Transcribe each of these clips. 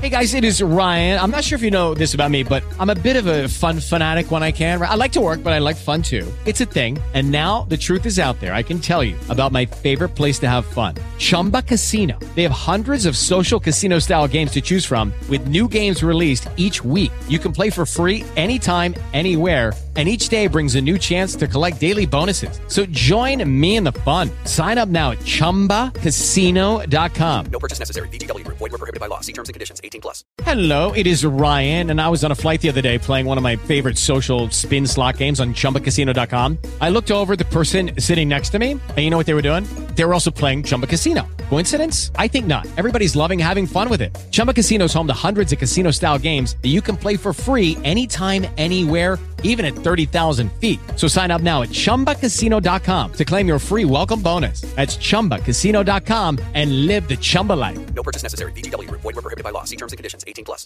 Hey guys, it is Ryan. I'm not sure if you know this about me, but I'm a bit of a fun fanatic when I can. I like to work, but I like fun too. It's a thing. And now the truth is out there. I can tell you about my favorite place to have fun. Chumba Casino. They have hundreds of social casino style games to choose from with new games released each week. You can play for free anytime, anywhere. And each day brings a new chance to collect daily bonuses. So join me in the fun. Sign up now at ChumbaCasino.com. No purchase necessary. VGW Group. Void where prohibited by law. See terms and conditions. 18+. Hello, it is Ryan, and I was on a flight the other day playing one of my favorite social spin slot games on ChumbaCasino.com. I looked over at the person sitting next to me, and you know what they were doing? They were also playing Chumba Casino. Coincidence? I think not. Everybody's loving having fun with it. Chumba Casino is home to hundreds of casino-style games that you can play for free anytime, anywhere, even at 30,000 feet. So sign up now at ChumbaCasino.com to claim your free welcome bonus. That's ChumbaCasino.com and live the Chumba life. No purchase necessary. VGW Group. Void where prohibited by law. See terms and conditions. 18+.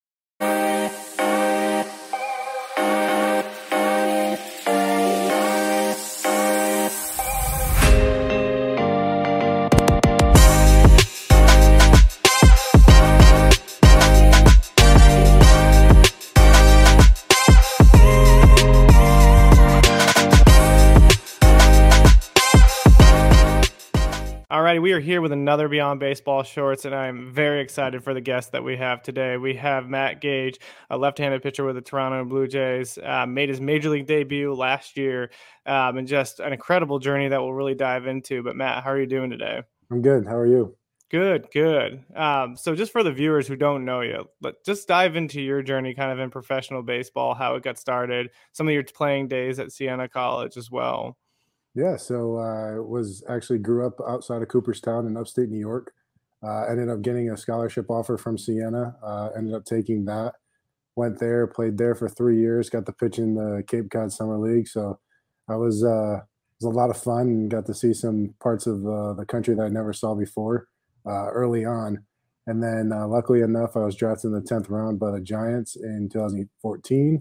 Alrighty, we are here with another Beyond Baseball Shorts, and I'm very excited for the guest that we have today. We have Matt Gage, a left-handed pitcher with the Toronto Blue Jays, made his major league debut last year, and just an incredible journey that we'll really dive into. But Matt, how are you doing today? I'm good. How are you? Good. So just for the viewers who don't know you, just dive into your journey kind of in professional baseball, how it got started, some of your playing days at Siena College as well. Yeah, so I grew up outside of Cooperstown in upstate New York. Ended up getting a scholarship offer from Siena. Ended up taking that. Went there, played there for 3 years. Got to pitch in the Cape Cod Summer League. So it was a lot of fun and got to see some parts of the country that I never saw before early on. And then luckily enough, I was drafted in the 10th round by the Giants in 2014.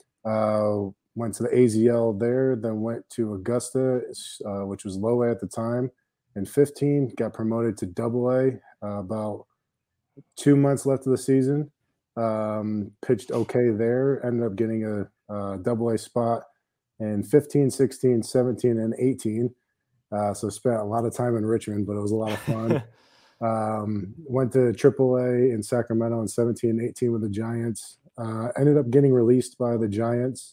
Went to the AZL there, then went to Augusta, which was low A at the time. In 15, got promoted to Double A. About 2 months left of the season. Pitched okay there. Ended up getting a Double A spot in 15, 16, 17, and 18. So spent a lot of time in Richmond, but it was a lot of fun. Went to Triple A in Sacramento in 17 and 18 with the Giants. Ended up getting released by the Giants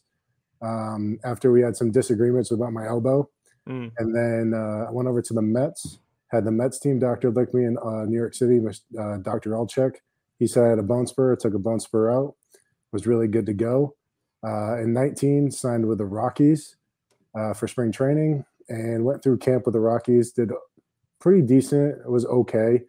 after we had some disagreements about my elbow. And then I went over to the Mets, had the Mets team doctor look me in New York City, Dr. Elchek. He said I had a bone spur, took a bone spur out, was really good to go. In 19, signed with the Rockies for spring training and went through camp with the Rockies, did pretty decent. It was okay.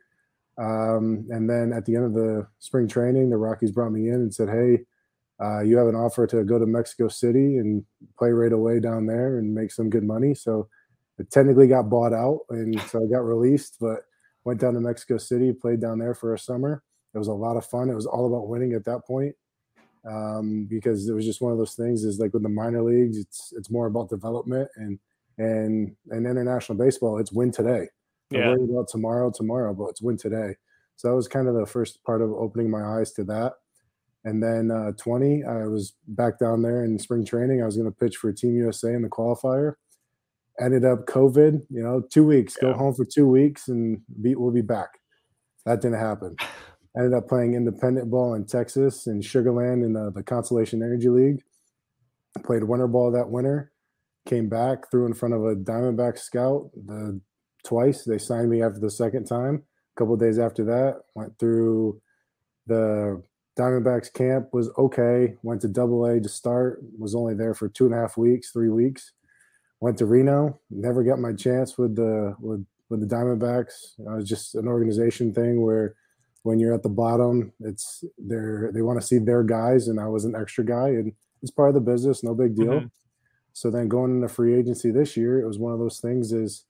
And then at the end of the spring training, the Rockies brought me in and said, hey, you have an offer to go to Mexico City and play right away down there and make some good money. So it technically got bought out, and so I got released, but went down to Mexico City, played down there for a summer. It was a lot of fun. It was all about winning at that point because it was just one of those things is like with the minor leagues, it's more about development and international baseball, it's win today. Don't worry about tomorrow, but it's win today. So that was kind of the first part of opening my eyes to that. And then 20, I was back down there in spring training. I was going to pitch for Team USA in the qualifier. Ended up COVID, 2 weeks, go home for 2 weeks and we'll be back. That didn't happen. Ended up playing independent ball in Texas in Sugar Land in the Constellation Energy League. Played winter ball that winter. Came back, threw in front of a Diamondback scout twice. They signed me after the second time. A couple of days after that, went through the Diamondbacks camp, was okay. Went to Double A to start. Was only there for 2.5 weeks, 3 weeks. Went to Reno. Never got my chance with the Diamondbacks. It was just an organization thing where when you're at the bottom, they want to see their guys, and I was an extra guy, and it's part of the business, no big deal. Mm-hmm. So then going into free agency this year, it was one of those things is,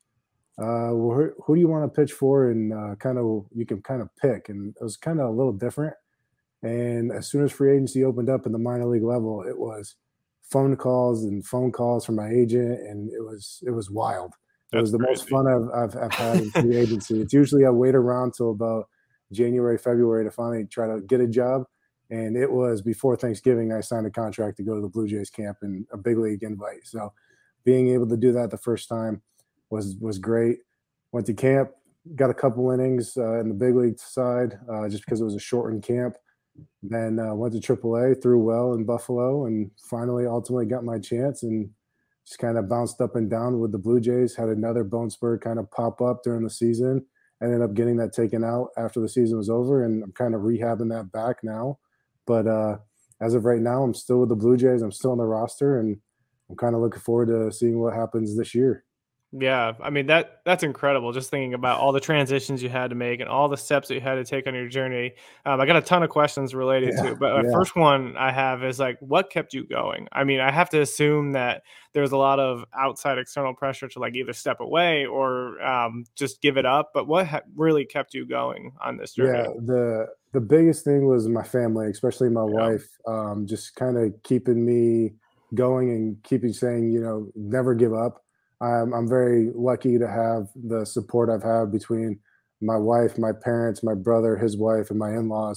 who do you want to pitch for? And you can kind of pick. And it was kind of a little different. And as soon as free agency opened up in the minor league level, it was phone calls from my agent. And it was wild. It was the most fun I've had in free agency. It's usually I wait around till about January, February to finally try to get a job. And it was before Thanksgiving I signed a contract to go to the Blue Jays camp and a big league invite. So being able to do that the first time was great. Went to camp, got a couple innings in the big league side just because it was a shortened camp. Then went to AAA, threw well in Buffalo, and finally, ultimately, got my chance and just kind of bounced up and down with the Blue Jays. Had another bone spur kind of pop up during the season. Ended up getting that taken out after the season was over, and I'm kind of rehabbing that back now. But as of right now, I'm still with the Blue Jays. I'm still on the roster, and I'm kind of looking forward to seeing what happens this year. Yeah, I mean that's incredible. Just thinking about all the transitions you had to make and all the steps that you had to take on your journey. I got a ton of questions related to Yeah, it, but the yeah. first one I have is like, what kept you going? I mean, I have to assume that there's a lot of outside external pressure to like either step away or just give it up. But what really kept you going on this Yeah, journey? the biggest thing was my family, especially my Yeah, wife, just kind of keeping me going and keeping saying, never give up. I'm very lucky to have the support I've had between my wife, my parents, my brother, his wife, and my in-laws,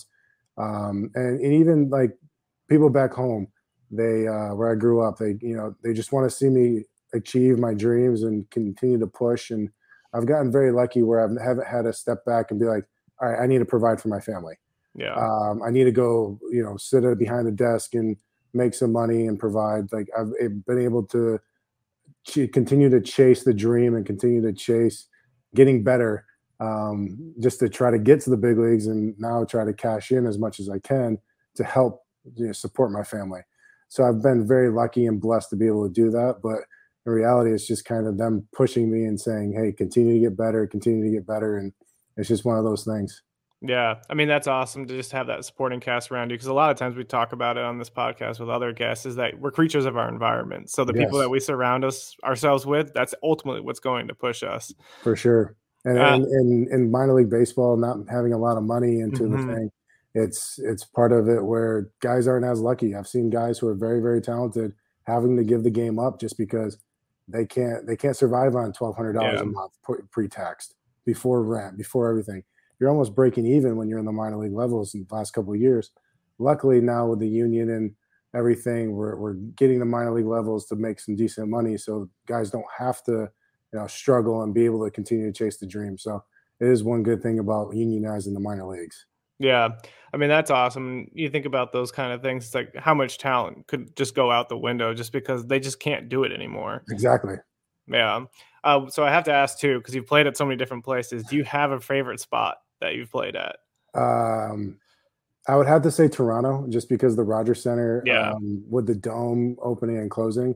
and even like people back home. They where I grew up, they just want to see me achieve my dreams and continue to push. And I've gotten very lucky where I haven't had to step back and be like, all right, I need to provide for my family. yeah, I need to go, sit behind the desk and make some money and provide. Like I've been able to continue to chase the dream and continue to chase getting better, just to try to get to the big leagues and now try to cash in as much as I can to help support my family. So I've been very lucky and blessed to be able to do that. But in reality, it's just kind of them pushing me and saying, hey, continue to get better, continue to get better. And it's just one of those things. yeah. I mean, that's awesome to just have that supporting cast around you because a lot of times we talk about it on this podcast with other guests is that we're creatures of our environment. So the people that Yes. we surround ourselves with, that's ultimately what's going to push us. For sure. And Uh, in minor league baseball, not having a lot of money into the mhm. thing, it's part of it where guys aren't as lucky. I've seen guys who are very, very talented having to give the game up just because they can't survive on $1,200 Yeah, a month pre-taxed before rent, before everything. You're almost breaking even when you're in the minor league levels in the last couple of years. Luckily now with the union and everything, we're getting the minor league levels to make some decent money so guys don't have to struggle and be able to continue to chase the dream. So it is one good thing about unionizing the minor leagues. yeah. I mean, that's awesome. You think about those kind of things, it's like how much talent could just go out the window just because they just can't do it anymore. Exactly. Yeah. So I have to ask too, because you've played at so many different places. Do you have a favorite spot that you've played at? Um, I would have to say Toronto, just because the Rogers Center, Yeah. with the dome opening and closing,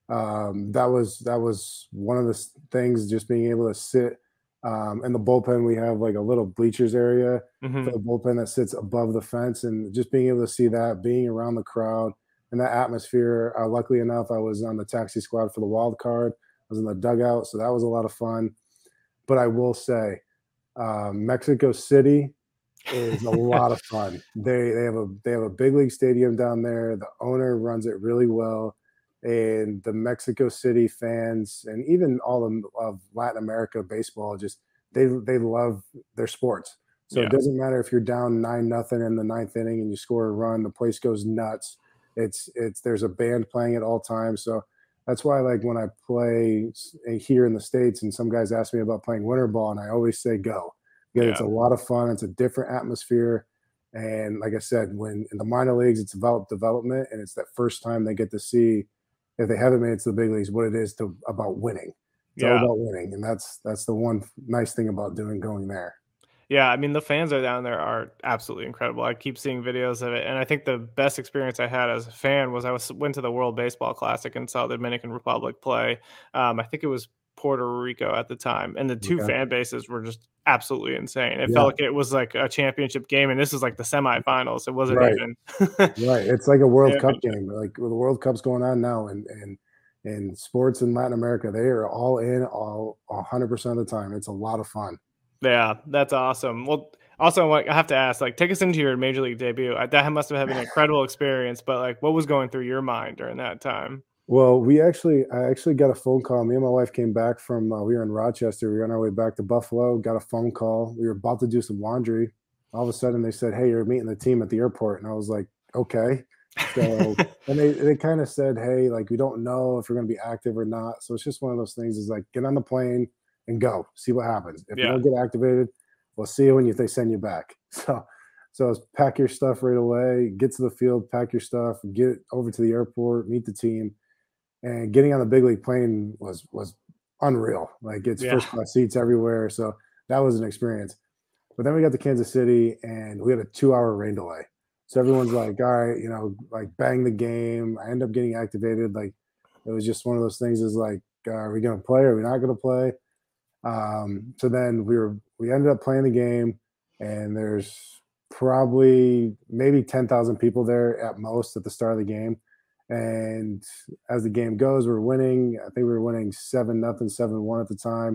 that was one of the things. Just being able to sit in the bullpen, we have like a little bleachers area for Hmm. the bullpen that sits above the fence, and just being able to see that, being around the crowd and that atmosphere. Luckily enough, I was on the taxi squad for the wild card. I was in the dugout, so that was a lot of fun. But I will say, Mexico City is a lot of fun. They have a big league stadium down there. The owner runs it really well, and the Mexico City fans and even all of Latin America baseball just they love their sports. So it Yeah. doesn't matter if you're down 9-0 in the ninth inning and you score a run, the place goes nuts. It's there's a band playing at all times. So that's why like when I play here in the States and some guys ask me about playing winter ball and I always say go because it's Yeah. a lot of fun. It's a different atmosphere. And like I said, when in the minor leagues, it's about development, and it's that first time they get to see, if they haven't made it to the big leagues, what it is to about winning. It's all Yeah. about winning, and that's the one nice thing about going there. Yeah, I mean, the fans are down there are absolutely incredible. I keep seeing videos of it, and I think the best experience I had as a fan was went to the World Baseball Classic and saw the Dominican Republic play. I think it was Puerto Rico at the time, and the two Okay, fan bases were just absolutely insane. It felt yeah, like it was like a championship game, and this is like the semifinals. It wasn't right, even right. It's like a World Cup championship. game. Like the World Cup's going on now, and sports in Latin America, they are all in all 100% of the time. It's a lot of fun. Yeah, that's awesome. Well, also, like, I have to ask, like, take us into your major league debut. That must have been an incredible experience, but like, what was going through your mind during that time? Well, I actually got a phone call. Me and my wife came back from, we were in Rochester. We were on our way back to Buffalo, got a phone call. We were about to do some laundry. all of a sudden they said, "Hey, you're meeting the team at the airport," and I was like, "Okay." So and they kind of said, "Hey, like we don't know if you're going to be active or not." So it's just one of those things. Is like get on the plane and go, see what happens. If you Yeah. don't get activated, we'll see you when they send you back. So it's pack your stuff right away, get to the field, pack your stuff, get over to the airport, meet the team, and getting on the big league plane was unreal. Like it's Yeah. first class seats everywhere, so that was an experience. But then we got to Kansas City and we had a 2 hour rain delay. So everyone's like, all right, like bang the game. I end up getting activated. Like it was just one of those things is like, are we going to play? Are we not going to play? So then we ended up playing the game and there's probably maybe 10,000 people there at most at the start of the game. And as the game goes, we're winning. I think we were winning 7-0, 7-1 at the time.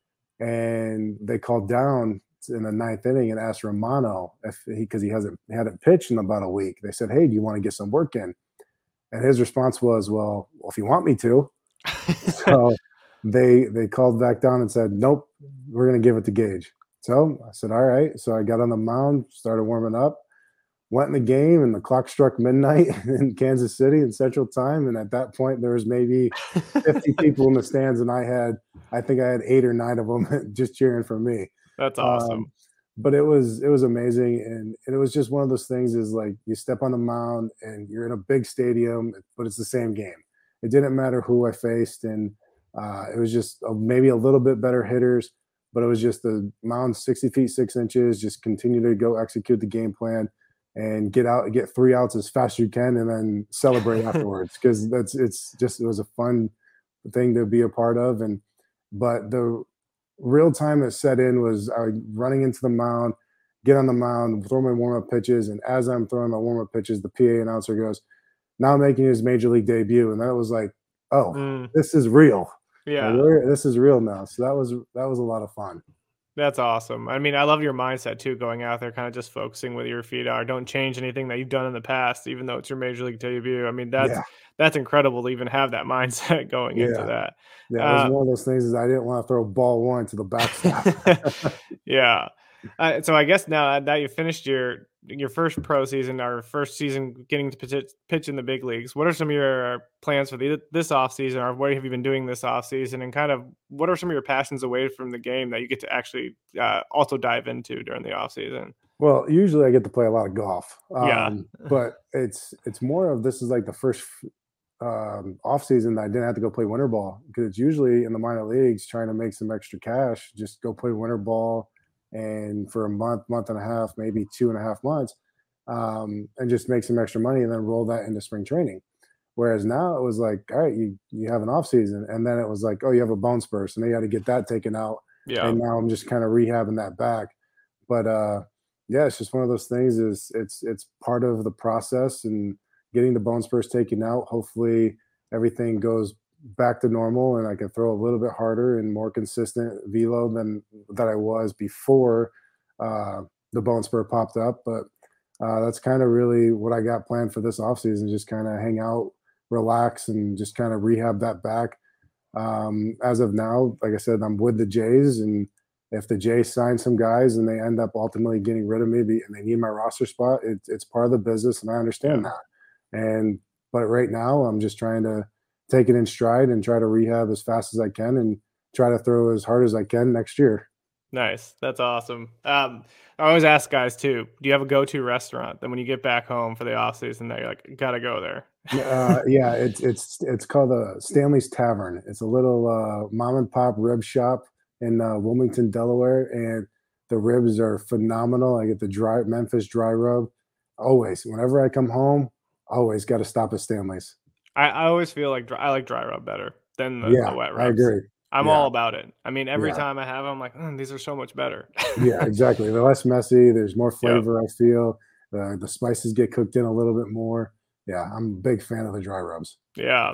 And they called down in the ninth inning and asked Romano because he hadn't pitched in about a week. They said, "Hey, do you want to get some work in?" And his response was, "Well, if you want me to." So they called back down and said, "Nope, we're going to give it to Gage." So I said, "All right." So I got on the mound, started warming up, went in the game, and the clock struck midnight in Kansas City in Central Time. And at that point, there was maybe 50 people in the stands, and I think I had 8 or 9 of them just cheering for me. That's Um, awesome. but it was amazing, and it was just one of those things. Is like you step on the mound and you're in a big stadium, but it's the same game. It didn't matter who I faced, and it was just maybe a little bit better hitters, but it was just the mound 60 feet 6 inches. Just continue to go execute the game plan and get 3 outs as fast as you can, and then celebrate afterwards because it was a fun thing to be a part of. And but the real time that set in was I running into the mound, get on the mound, throw my warm up pitches, and as I'm throwing my warm up pitches, the PA announcer goes, "Now making his major league debut," and then it was like, "Oh, Mm, this is real. Like, yeah. this is real now." So that was a lot of fun. That's awesome. I mean, I love your mindset too, going out there, kind of just focusing with your feet are. Don't change anything that you've done in the past, even though it's your major league debut. I mean, Yeah, that's incredible to even have that mindset going into yeah, that. yeah. It was Uh, one of those things is I didn't want to throw ball one to the backstop. yeah. So I guess now that you finished your first pro season or first season getting to pitch in the big leagues, what are some of your plans for this off season, or what have you been doing this off season, and kind of what are some of your passions away from the game that you get to actually also dive into during the off season? Well, usually I get to play a lot of golf, Yeah. but it's more of this is like the first off season that I didn't have to go play winter ball because it's usually in the minor leagues trying to make some extra cash, just go play winter ball and for a month, month and a half, maybe 2.5 months, and just make some extra money and then roll that into spring training. Whereas now it was like, all right, you have an off season, and then it was like, oh, you have a bone spur, so now you got to get that taken out, Yeah. and now I'm just kind of rehabbing that back. But yeah, it's just one of those things. Is it's part of the process and getting the bone spurs taken out. Hopefully, everything goes back to normal, and I can throw a little bit harder and more consistent velo than that I was before the bone spur popped up. But that's kind of really what I got planned for this offseason. Just kind of hang out, relax, and just kind of rehab that back. As of now, like I said, I'm with the Jays, and if the Jays sign some guys and they end up ultimately getting rid of me and they need my roster spot, it's part of the business, and I understand Yeah. that. And but right now, I'm just trying to take it in stride and try to rehab as fast as I can and try to throw as hard as I can next year. Nice. That's awesome. I always ask guys too, do you have a go-to restaurant that when you get back home for the off season that you're like, gotta go there? Yeah, it's called Stanley's Tavern. It's a little mom and pop rib shop in Wilmington, Delaware, and the ribs are phenomenal. I get the dry Memphis dry rub. Always, whenever I come home, always got to stop at Stanley's. I always feel like I like dry rub better than the Yeah, wet I rubs. agree. I'm Yeah, all about it. I mean, every yeah, time I have 'em, I'm like, these are so much better. yeah, exactly. They're less messy. There's more Yep. flavor. I feel the spices get cooked in a little bit more. Yeah, I'm a big fan of the dry rubs. Yeah.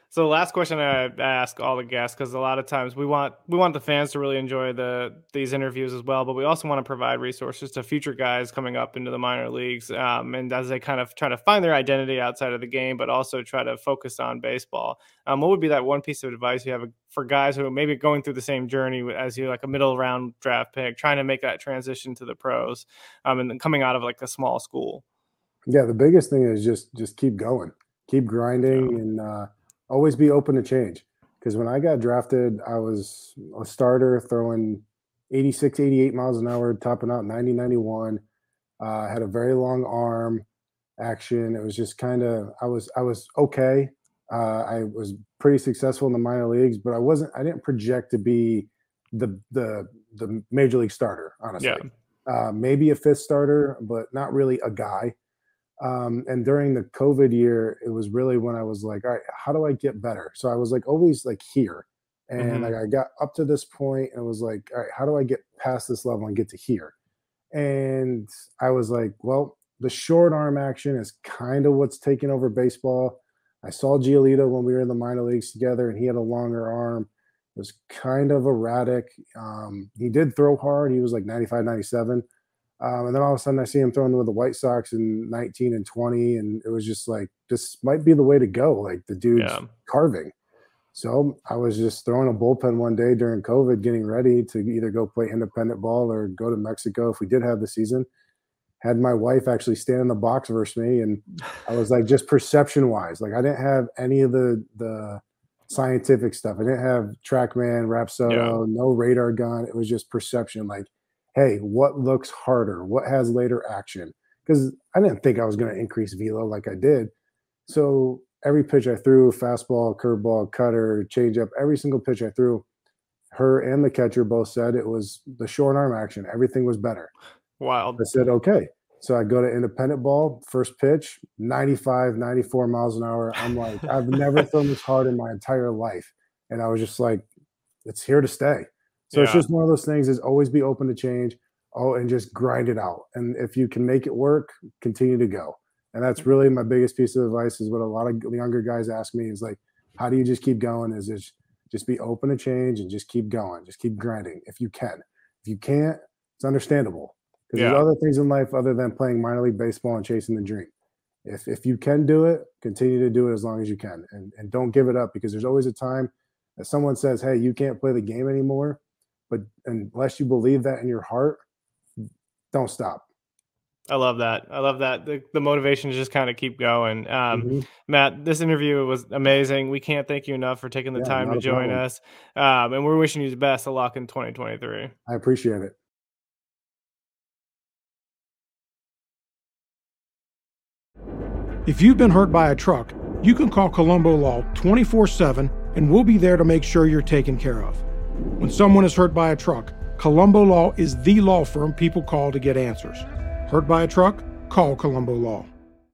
So the last question I ask all the guests, because a lot of times we want the fans to really enjoy these interviews as well, but we also want to provide resources to future guys coming up into the minor leagues, and as they kind of try to find their identity outside of the game, but also try to focus on baseball. What would be that one piece of advice you have for guys who are maybe going through the same journey as you, like a middle round draft pick, trying to make that transition to the pros, and then coming out of like a small school? Yeah, the biggest thing is just keep going, keep grinding, and always be open to change. Because when I got drafted, I was a starter throwing 86, 88 miles an hour, topping out 90, 91. Had a very long arm action. It was just kind of, I was okay. I was pretty successful in the minor leagues, but I didn't project to be the major league starter, honestly. Yeah. Maybe a fifth starter, but not really a guy. And during the COVID year, it was really when I was like, all right, how do I get better? So I was like always like here. And like I got up to this point and was like, all right, how do I get past this level and get to here? And I was like, well, the short arm action is kind of what's taking over baseball. I saw Giolito when we were in the minor leagues together, and he had a longer arm. It was kind of erratic. He did throw hard. He was like 95, 97. And then all of a sudden I see him throwing with the White Sox in 19 and 20. And it was just like, this might be the way to go. Like the dude's carving. So I was just throwing a bullpen one day during COVID, getting ready to either go play independent ball or go to Mexico if we did have the season. Had my wife actually stand in the box versus me. And I was like, just perception wise, like I didn't have any of the scientific stuff. I didn't have TrackMan, Rapsodo, no radar gun. It was just perception. Like, hey, what looks harder? What has later action? Because I didn't think I was going to increase velo like I did. So every pitch I threw, fastball, curveball, cutter, changeup, every single pitch I threw, her and the catcher both said it was the short arm action. Everything was better. Wild. I said, okay. So I go to independent ball, first pitch, 95, 94 miles an hour. I'm like, I've never thrown this hard in my entire life. And I was just like, it's here to stay. So it's just one of those things, is always be open to change. And just grind it out. And if you can make it work, continue to go. And that's really my biggest piece of advice, is what a lot of younger guys ask me is like, how do you just keep going? Is just be open to change and just keep going. Just keep grinding if you can. If you can't, it's understandable. Because there's other things in life other than playing minor league baseball and chasing the dream. If you can do it, continue to do it as long as you can. And don't give it up, because there's always a time that someone says, hey, you can't play the game anymore. But unless you believe that in your heart, don't stop. I love that. I love that. The motivation to just kind of keep going. Matt, this interview was amazing. We can't thank you enough for taking the time to join us. And we're wishing you the best of luck in 2023. I appreciate it. If you've been hurt by a truck, you can call Colombo Law 24/7, and we'll be there to make sure you're taken care of. When someone is hurt by a truck, Colombo Law is the law firm people call to get answers. Hurt by a truck? Call Colombo Law.